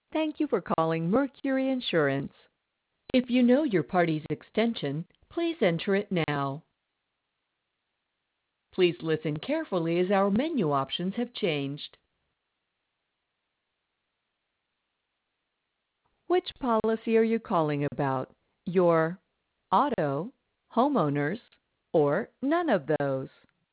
Thank you for calling Mercury Insurance. If you know your party's extension, please enter it now. Please listen carefully as our menu options have changed. Which policy are you calling about? Your auto, homeowners, or none of those?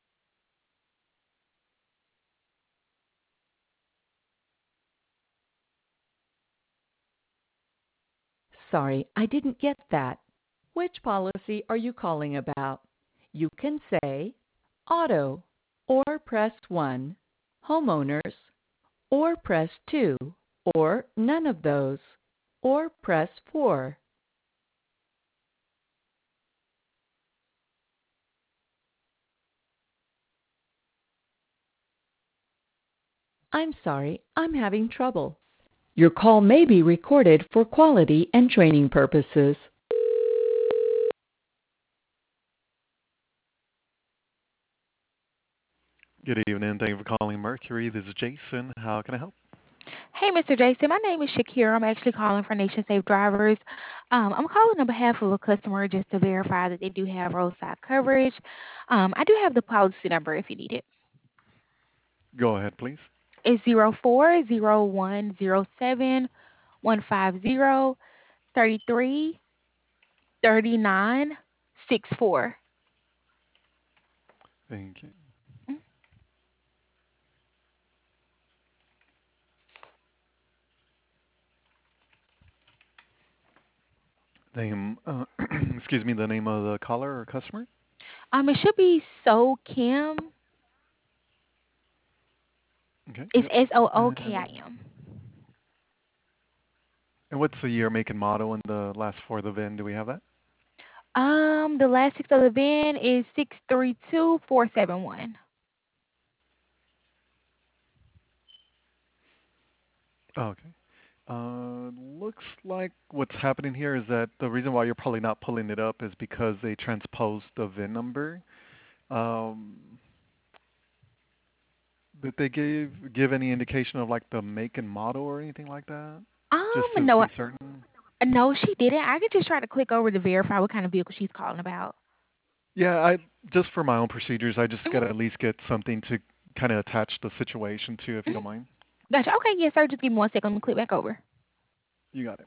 Sorry, I didn't get that. Which policy are you calling about? You can say auto, or press 1, homeowners, or press 2, or none of those, or press 4. I'm sorry, I'm having trouble. Your call may be recorded for quality and training purposes. Good evening. Thank you for calling Mercury. This is Jason. How can I help? Hey, Mr. Jason. My name is Shakira. I'm actually calling for Nation Safe Drivers. I'm calling on behalf of a customer just to verify that they do have roadside coverage. I do have the policy number if you need it. Go ahead, please. It's 04010715033964. Thank you. Name, excuse me, the name of the caller or customer? It should be So Kim. Okay, It's yep. And, SOOKIM. and what's the year, make, and model, and the last four of the VIN? Do we have that? The last six of the VIN is 632471. Oh, okay. Looks like what's happening here is that the reason why you're probably not pulling it up is because they transposed the VIN number. Um, did they give any indication of like the make and model or anything like that? Just to No, be certain. no, she didn't. I could just try to click over to verify what kind of vehicle she's calling about. Yeah, I just for my own procedures, I just Mhm, gotta at least get something to kind of attach the situation to, if you mhm. don't mind. Gotcha. Okay, yes, sir. Just give me 1 second. Let me click back over. You got it.